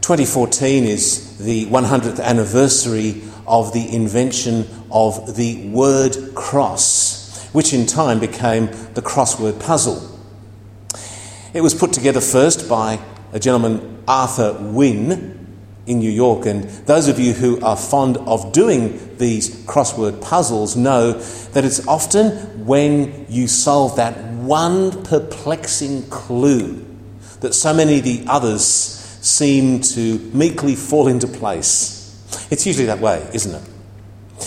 2014 is the 100th anniversary of the invention of the word cross, which in time became the crossword puzzle. It was put together first by a gentleman, Arthur Wynne, in New York, and those of you who are fond of doing these crossword puzzles know that it's often when you solve that one perplexing clue that so many of the others seem to meekly fall into place. It's usually that way, isn't it?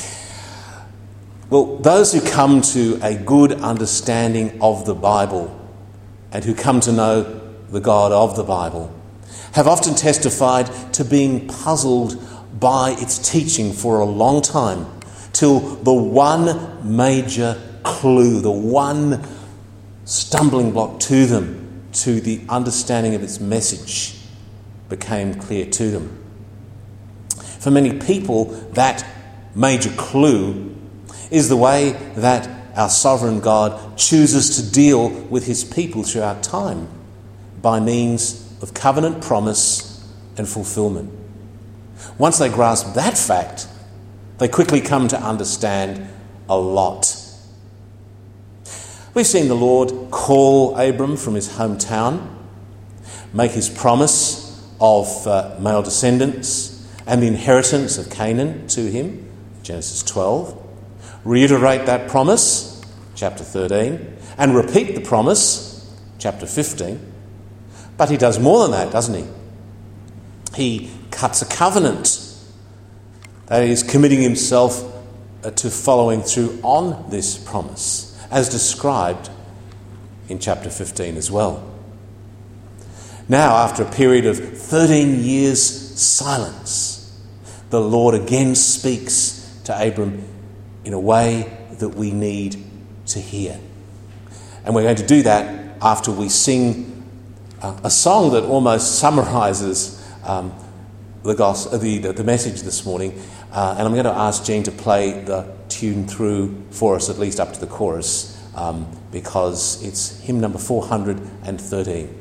Well, those who come to a good understanding of the Bible and who come to know the God of the Bible have often testified to being puzzled by its teaching for a long time, till the one major clue, the one stumbling block to them, to the understanding of its message, became clear to them. For many people, that major clue is the way that our sovereign God chooses to deal with his people throughout time by means of covenant promise and fulfillment. Once they grasp that fact, they quickly come to understand a lot. We've seen the Lord call Abram from his hometown, make his promise of male descendants and the inheritance of Canaan to him, Genesis 12, reiterate that promise, chapter 13, and repeat the promise, chapter 15. But he does more than that, doesn't he? He cuts a covenant, that is, committing himself to following through on this promise, as described in chapter 15 as well. Now, after a period of 13 years silence, the Lord again speaks to Abram in a way that we need to hear. And we're going to do that after we sing a song that almost summarises the message this morning. And I'm going to ask Jean to play the tune through for us, at least up to the chorus, because it's hymn number 413.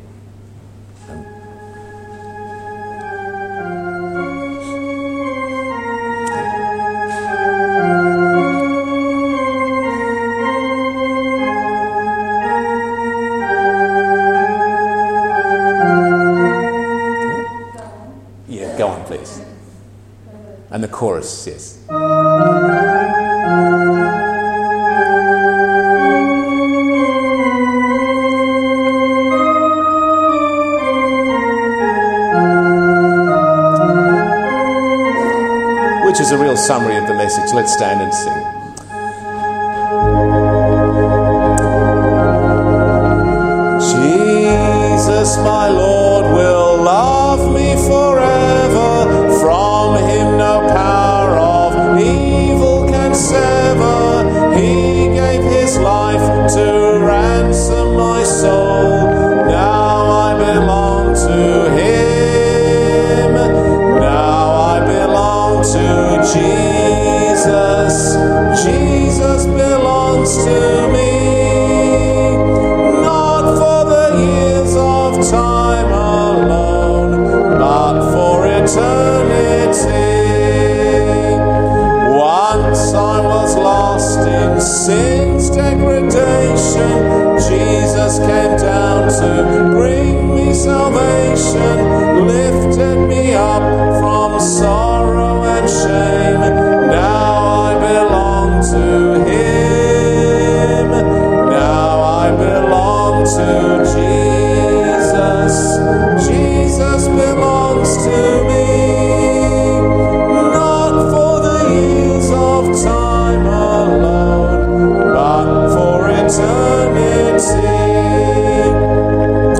Go on, please. And the chorus, yes. Which is a real summary of the message. Let's stand and sing. Jesus, my Lord, will love me forever. From him no power of evil can sever. He gave his life to ransom my soul. Now I belong to him. Now I belong to Jesus. Jesus belongs to me. Not for the years of time alone, but for eternity. Once I was lost in sin's degradation. Jesus came down to bring me salvation, lifted me up from sorrow and shame. Now I belong to him. Now I belong to Jesus. Jesus belongs to me. Not for the years of time alone, but for eternity.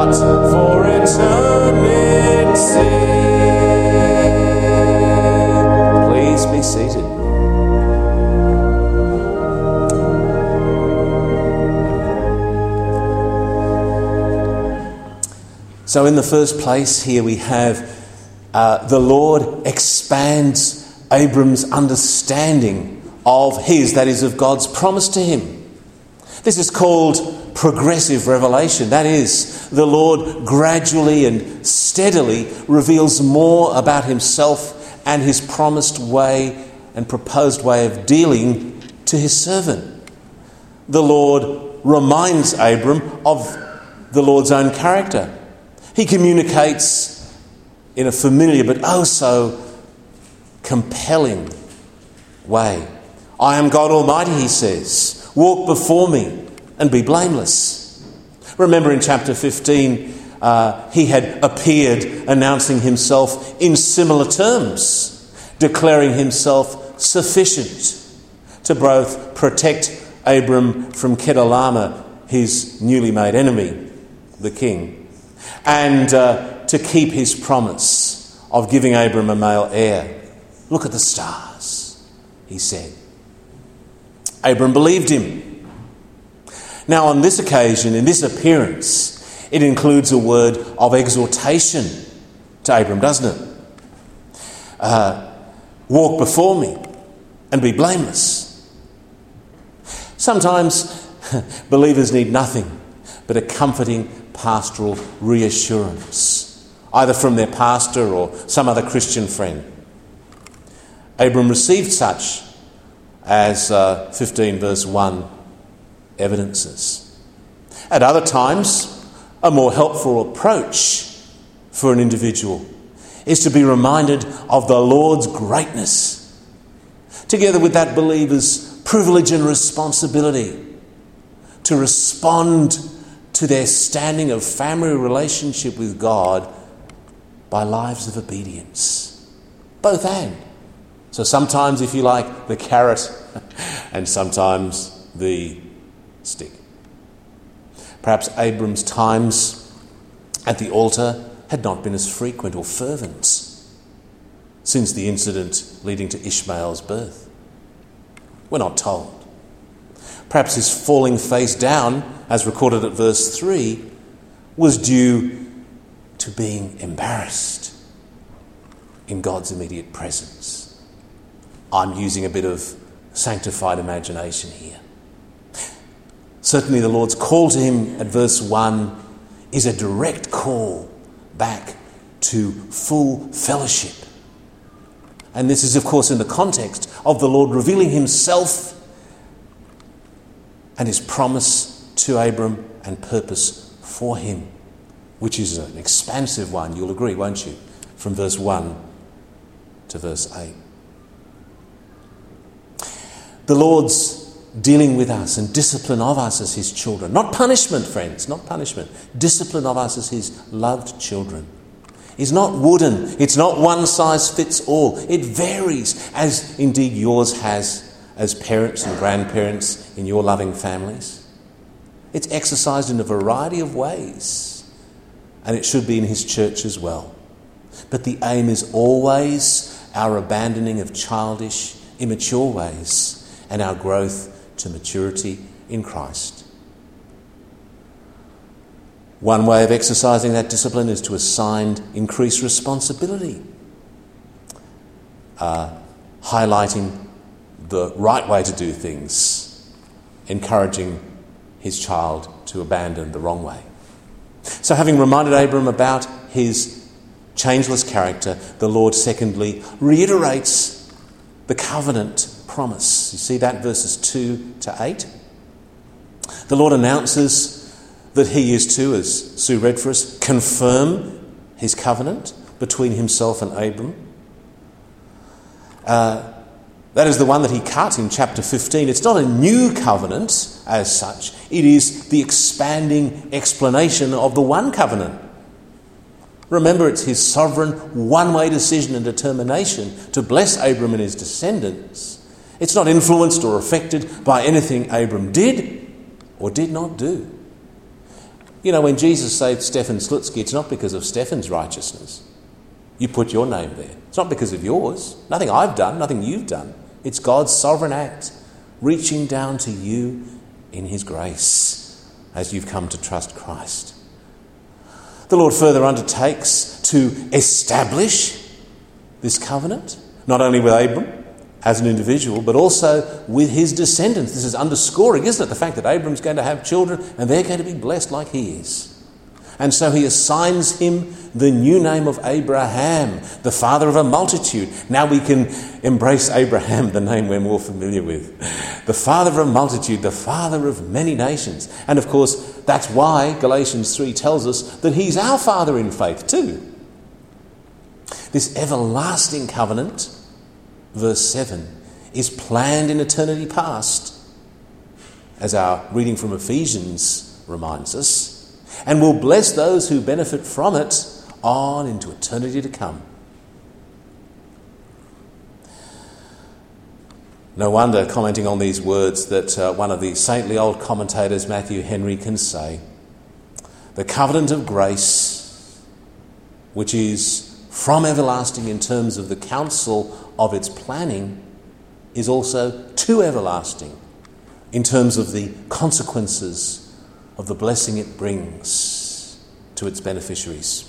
but for eternity. Please be seated. So in the first place here we have the Lord expands Abram's understanding of his, that is of God's promise to him. This is called progressive revelation. That is, the Lord gradually and steadily reveals more about himself and his promised way and proposed way of dealing to his servant. The Lord reminds Abram of the Lord's own character. He communicates in a familiar but oh so compelling way. I am God Almighty, he says. Walk before me and be blameless. Remember in chapter 15, he had appeared announcing himself in similar terms, declaring himself sufficient to both protect Abram from Kedorlaomer, his newly made enemy, the king, and to keep his promise of giving Abram a male heir. Look at the stars, he said. Abram believed him. Now on this occasion, in this appearance, it includes a word of exhortation to Abram, doesn't it? Walk before me and be blameless. Sometimes believers need nothing but a comforting pastoral reassurance, either from their pastor or some other Christian friend. Abram received such, as 15 verse 1 evidences. At other times, a more helpful approach for an individual is to be reminded of the Lord's greatness, together with that believer's privilege and responsibility to respond to their standing of family relationship with God by lives of obedience. Both and. So sometimes, if you like, the carrot and sometimes the stick. Perhaps Abram's times at the altar had not been as frequent or fervent since the incident leading to Ishmael's birth. We're not told. Perhaps his falling face down, as recorded at verse 3, was due to being embarrassed in God's immediate presence. I'm using a bit of sanctified imagination here. Certainly the Lord's call to him at verse 1 is a direct call back to full fellowship. And this is, of course, in the context of the Lord revealing himself and his promise to Abram and purpose for him, which is an expansive one, you'll agree, won't you? From verse 1 to verse 8. The Lord's dealing with us and discipline of us as his children. Not punishment, friends, not punishment. Discipline of us as his loved children is not wooden. It's not one size fits all. It varies, as indeed yours has as parents and grandparents in your loving families. It's exercised in a variety of ways, and it should be in his church as well. But the aim is always our abandoning of childish, immature ways and our growth to maturity in Christ. One way of exercising that discipline is to assign increased responsibility, highlighting the right way to do things, encouraging his child to abandon the wrong way. So having reminded Abram about his changeless character, the Lord secondly reiterates the covenant promise. You see that verses 2 to 8? The Lord announces that he is to, as Sue read for us, confirm his covenant between himself and Abram. That is the one that he cut in chapter 15. It's not a new covenant as such. It is the expanding explanation of the one covenant. Remember, it's his sovereign one-way decision and determination to bless Abram and his descendants. It's not influenced or affected by anything Abram did or did not do. You know, when Jesus saved Stefan Slutsky, it's not because of Stefan's righteousness. You put your name there. It's not because of yours. Nothing I've done, nothing you've done. It's God's sovereign act, reaching down to you in his grace as you've come to trust Christ. The Lord further undertakes to establish this covenant, not only with Abram as an individual, but also with his descendants. This is underscoring, isn't it, the fact that Abram's going to have children and they're going to be blessed like he is. And so he assigns him the new name of Abraham, the father of a multitude. Now we can embrace Abraham, the name we're more familiar with. The father of a multitude, the father of many nations. And of course, that's why Galatians 3 tells us that he's our father in faith too. This everlasting covenant, verse 7, is planned in eternity past, as our reading from Ephesians reminds us, and will bless those who benefit from it on into eternity to come. No wonder, commenting on these words, that one of the saintly old commentators, Matthew Henry, can say, the covenant of grace, which is from everlasting in terms of the counsel of its planning, is also to everlasting in terms of the consequences of the blessing it brings to its beneficiaries.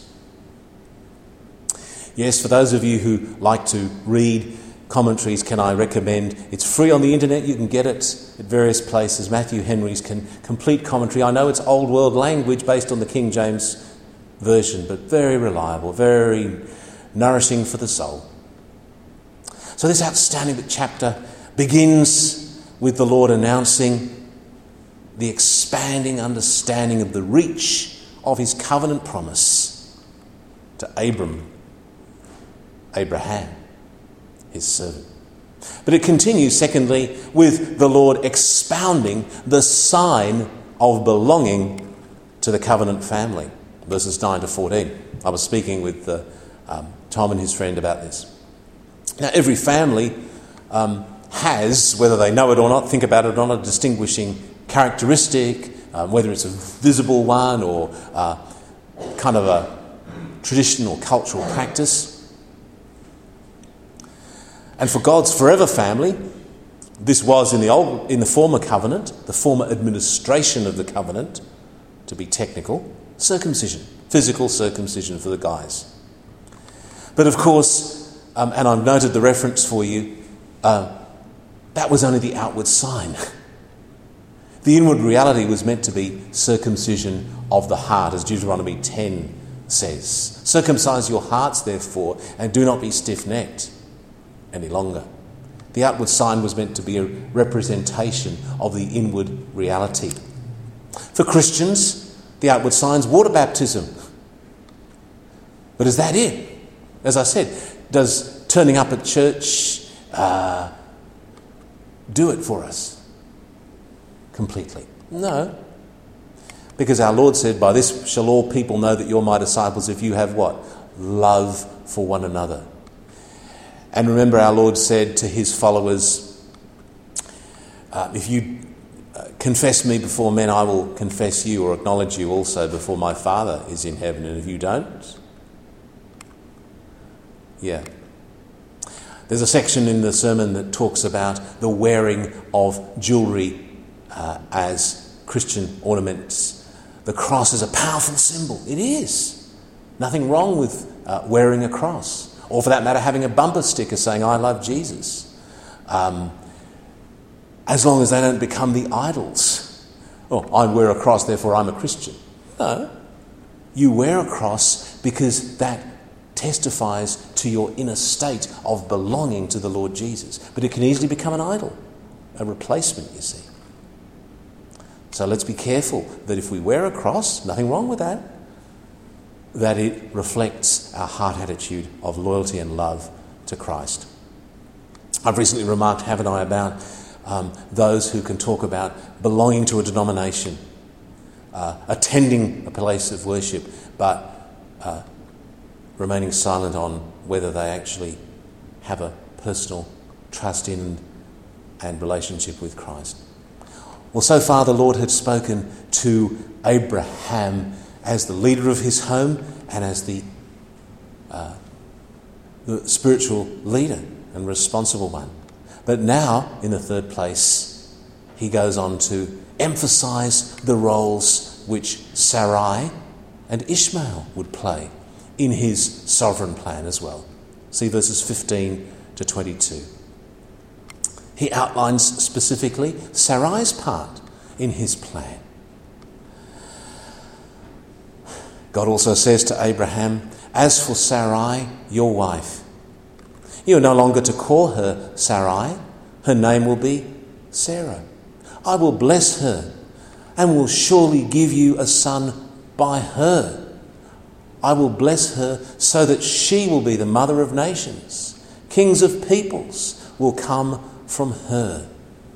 Yes, for those of you who like to read commentaries, can I recommend, it's free on the internet, you can get it at various places, Matthew Henry's complete commentary. I know it's old world language based on the King James Version, but very reliable, very nourishing for the soul. So this outstanding chapter begins with the Lord announcing the expanding understanding of the reach of his covenant promise to Abraham, his servant. But it continues, secondly, with the Lord expounding the sign of belonging to the covenant family. Verses 9 to 14. I was speaking with Tom and his friend about this. Now, every family has, whether they know it or not, think about it or not, a distinguishing characteristic, whether it's a visible one or kind of a traditional cultural practice. And for God's forever family, this was in the former covenant, the former administration of the covenant, to be technical, circumcision, physical circumcision for the guys. But of course, and I've noted the reference for you, that was only the outward sign. The inward reality was meant to be circumcision of the heart, as Deuteronomy 10 says. Circumcise your hearts, therefore, and do not be stiff-necked any longer. The outward sign was meant to be a representation of the inward reality. For Christians, the outward sign's water baptism. But is that it? As I said, does turning up at church do it for us completely? No. Because our Lord said, by this shall all people know that you're my disciples, if you have what? Love for one another. And remember, our Lord said to his followers, if you confess me before men, I will confess you or acknowledge you also before my Father is in heaven. And if you don't, yeah. There's a section in the sermon that talks about the wearing of jewellery as Christian ornaments. The cross is a powerful symbol. It is. Nothing wrong with wearing a cross. Or for that matter, having a bumper sticker saying, I love Jesus. As long as they don't become the idols. Oh, I wear a cross, therefore I'm a Christian. No. You wear a cross because that testifies to your inner state of belonging to the Lord Jesus. But it can easily become an idol, a replacement, you see. So let's be careful that if we wear a cross, nothing wrong with that, that it reflects our heart attitude of loyalty and love to Christ. I've recently remarked, haven't I, about those who can talk about belonging to a denomination, attending a place of worship, but remaining silent on whether they actually have a personal trust in and relationship with Christ. Well, so far the Lord had spoken to Abraham as the leader of his home and as the spiritual leader and responsible one. But now, in the third place, he goes on to emphasise the roles which Sarai and Ishmael would play in his sovereign plan as well. See verses 15 to 22. He outlines specifically Sarai's part in his plan. God also says to Abraham, "As for Sarai, your wife, you are no longer to call her Sarai. Her name will be Sarah. I will bless her and will surely give you a son by her. I will bless her so that she will be the mother of nations. Kings of peoples will come from her."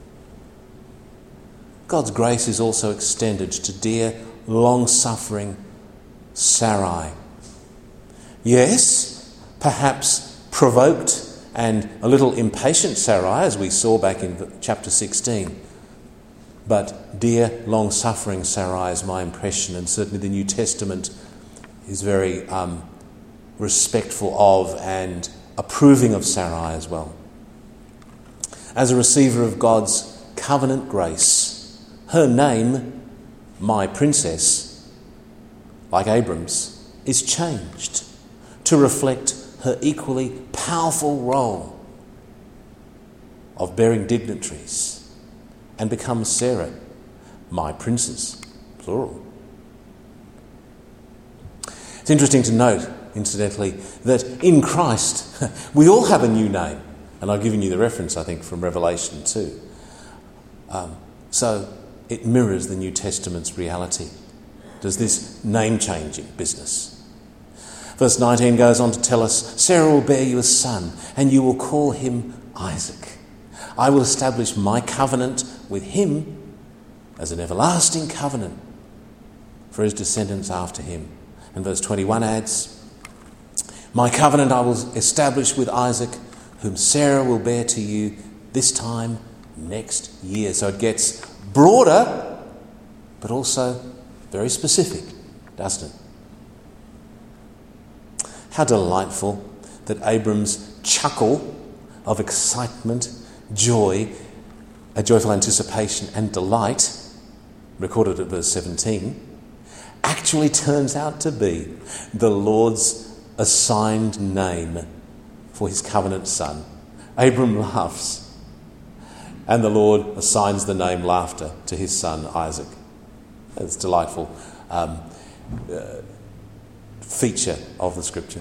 God's grace is also extended to dear, long-suffering Sarai. Yes, perhaps provoked and a little impatient Sarai, as we saw back in chapter 16. But dear, long-suffering Sarai is my impression, and certainly the New Testament is very respectful of and approving of Sarai as well. As a receiver of God's covenant grace, her name, my princess, like Abram's, is changed to reflect her equally powerful role of bearing dignitaries and becomes Sarah, my princess, plural. It's interesting to note, incidentally, that in Christ we all have a new name. And I've given you the reference, I think, from Revelation 2. So it mirrors the New Testament's reality. Does this name-changing business. Verse 19 goes on to tell us, "Sarah will bear you a son, and you will call him Isaac. I will establish my covenant with him as an everlasting covenant for his descendants after him." And verse 21 adds, "My covenant I will establish with Isaac, whom Sarah will bear to you this time next year." So it gets broader, but also very specific, doesn't it? How delightful that Abram's chuckle of excitement, joy, a joyful anticipation and delight, recorded at verse 17, actually turns out to be the Lord's assigned name for his covenant son. Abram laughs, and the Lord assigns the name laughter to his son Isaac. It's a delightful feature of the scripture.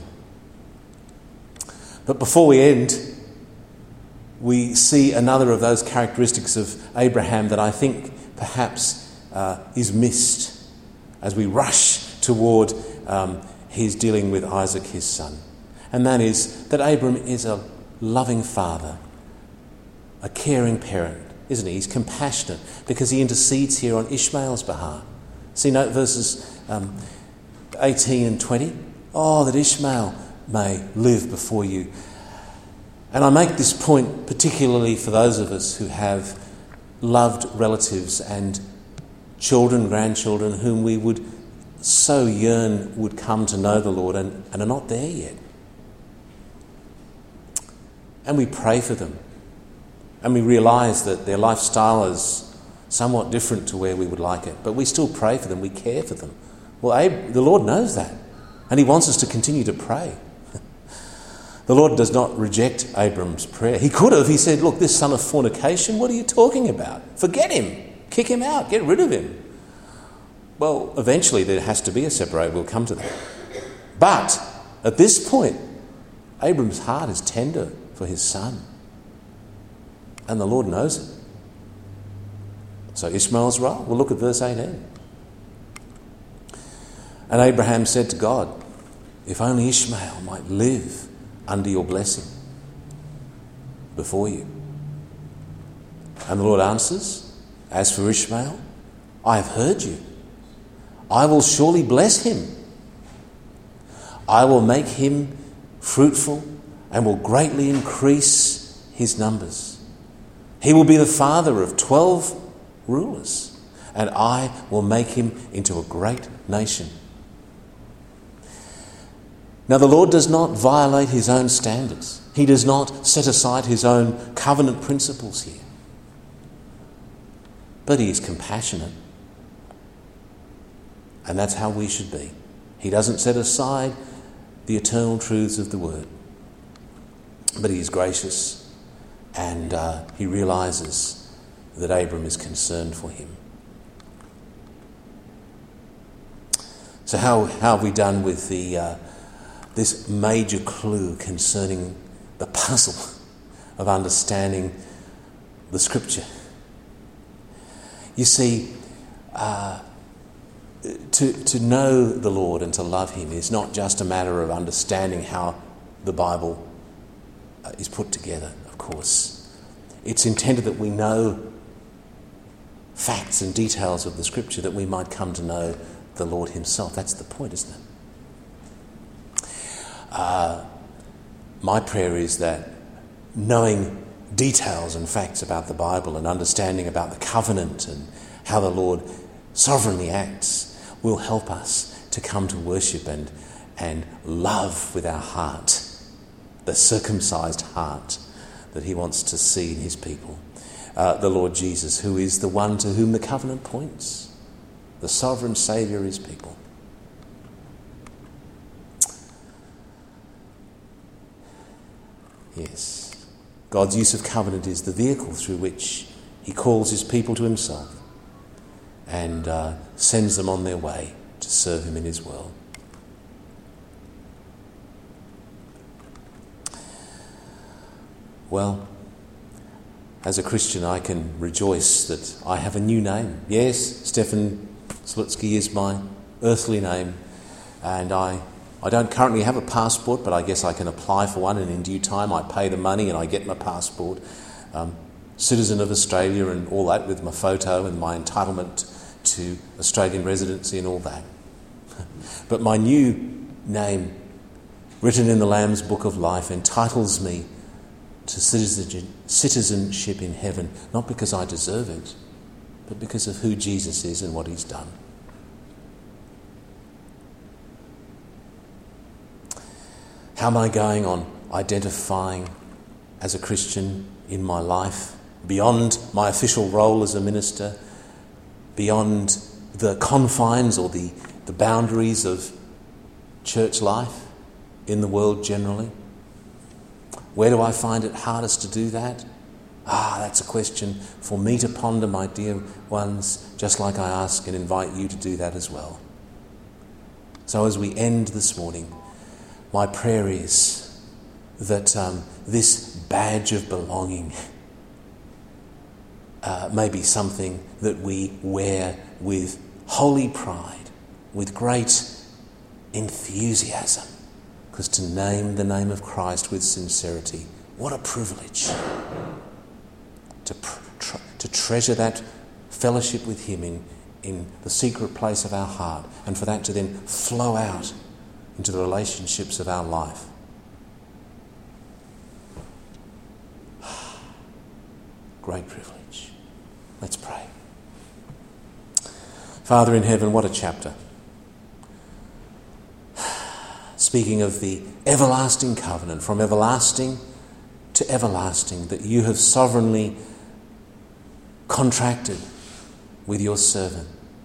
But before we end, we see another of those characteristics of Abraham that I think perhaps is missed as we rush toward his dealing with Isaac, his son. And that is that Abram is a loving father, a caring parent, isn't he? He's compassionate because he intercedes here on Ishmael's behalf. See, note verses 18 and 20. "Oh, that Ishmael may live before you." And I make this point particularly for those of us who have loved relatives and children, grandchildren, whom we would so yearn would come to know the Lord and are not there yet. And we pray for them. And we realise that their lifestyle is somewhat different to where we would like it. But we still pray for them. We care for them. Well, the Lord knows that. And he wants us to continue to pray. The Lord does not reject Abram's prayer. He could have. He said, "Look, this son of fornication, what are you talking about? Forget him. Kick him out. Get rid of him." Well, eventually there has to be a separation. We'll come to that. But at this point, Abram's heart is tender for his son. And the Lord knows it. So Ishmael's role. We'll look at verse 18. "And Abraham said to God, 'If only Ishmael might live under your blessing before you.' And the Lord answers, 'As for Ishmael, I have heard you. I will surely bless him. I will make him fruitful and will greatly increase his numbers. He will be the father of 12 rulers, and I will make him into a great nation. Now the Lord does not violate his own standards. He does not set aside his own covenant principles here. But he is compassionate. And that's how we should be. He doesn't set aside the eternal truths of the word. But he is gracious, and he realises that Abram is concerned for him. So how have we done with this major clue concerning the puzzle of understanding the Scripture? You see, to know the Lord and to love him is not just a matter of understanding how the Bible is put together, of course. It's intended that we know facts and details of the Scripture that we might come to know the Lord himself. That's the point, isn't it? My prayer is that knowing details and facts about the Bible and understanding about the covenant and how the Lord sovereignly acts will help us to come to worship and love with our heart, the circumcised heart that he wants to see in his people. The Lord Jesus, who is the one to whom the covenant points, the sovereign Saviour of his people. Yes, God's use of covenant is the vehicle through which he calls his people to himself and sends them on their way to serve him in his world. Well, as a Christian, I can rejoice that I have a new name. Yes, Stefan Slutsky is my earthly name, and I don't currently have a passport, but I guess I can apply for one, and in due time I pay the money and I get my passport. Citizen of Australia and all that, with my photo and my entitlement to Australian residency and all that. But my new name, written in the Lamb's Book of Life, entitles me to citizenship in heaven, not because I deserve it, but because of who Jesus is and what he's done. How am I going on identifying as a Christian in my life, beyond my official role as a minister, beyond the confines or the boundaries of church life in the world generally? Where do I find it hardest to do that? That's a question for me to ponder, my dear ones, just like I ask and invite you to do that as well. So as we end this morning, my prayer is that this badge of belonging may be something that we wear with holy pride, with great enthusiasm, because to name the name of Christ with sincerity, what a privilege. To treasure that fellowship with him in the secret place of our heart, and for that to then flow out into the relationships of our life. Great privilege. Let's pray. Father in heaven, what a chapter. Speaking of the everlasting covenant, from everlasting to everlasting, that you have sovereignly contracted with your servant.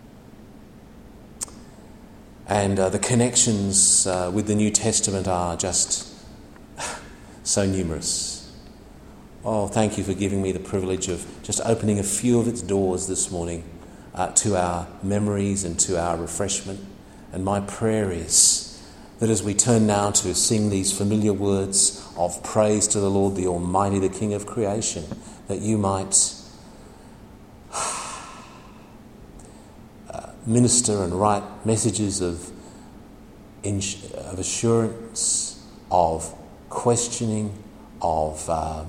And the connections with the New Testament are just so numerous. Oh, thank you for giving me the privilege of just opening a few of its doors this morning to our memories and to our refreshment. And my prayer is that as we turn now to sing these familiar words of praise to the Lord, the Almighty, the King of creation, that you might minister and write messages of assurance, of questioning, of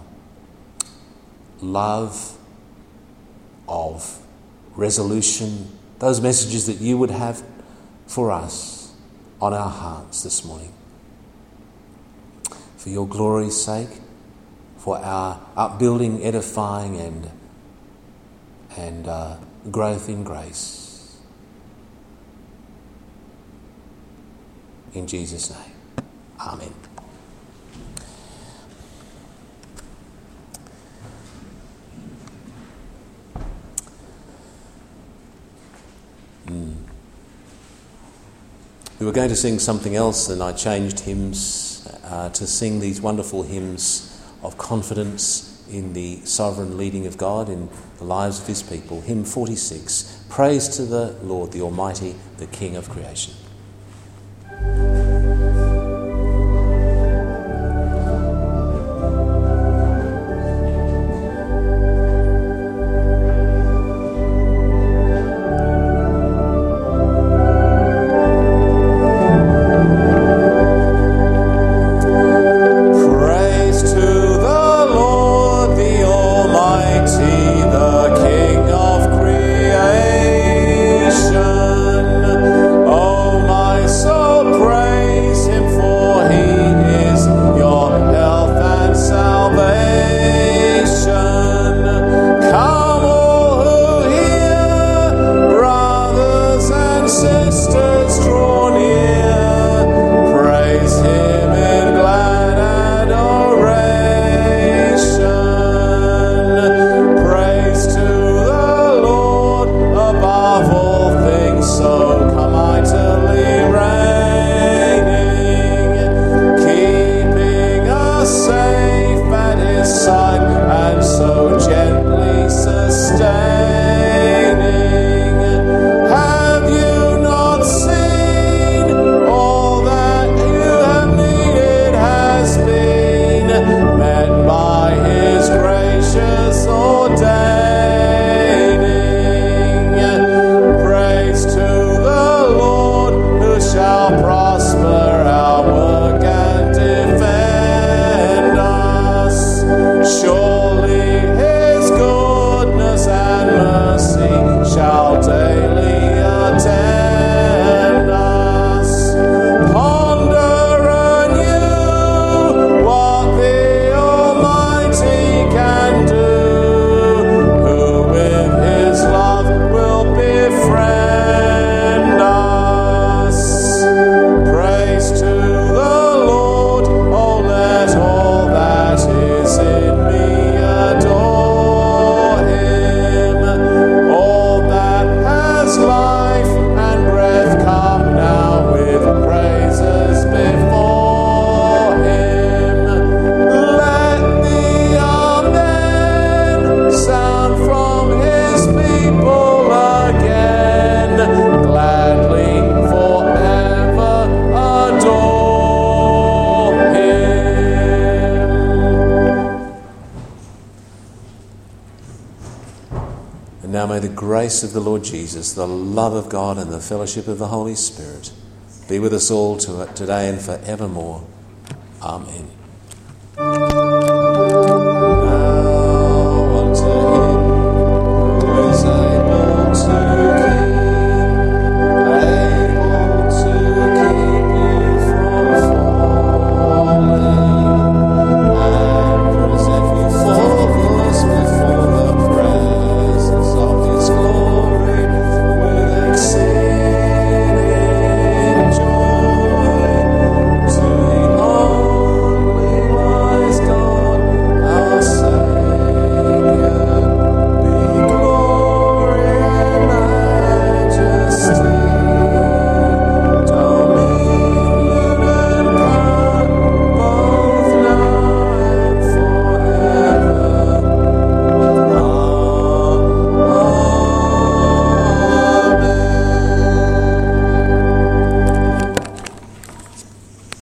love, of resolution, those messages that you would have for us on our hearts this morning. For your glory's sake, for our upbuilding, edifying and growth in grace. In Jesus' name, amen. We were going to sing something else, and I changed hymns to sing these wonderful hymns of confidence in the sovereign leading of God in the lives of his people. Hymn 46, Praise to the Lord, the Almighty, the King of creation. Now may the grace of the Lord Jesus, the love of God, and the fellowship of the Holy Spirit be with us all today and forevermore. Amen.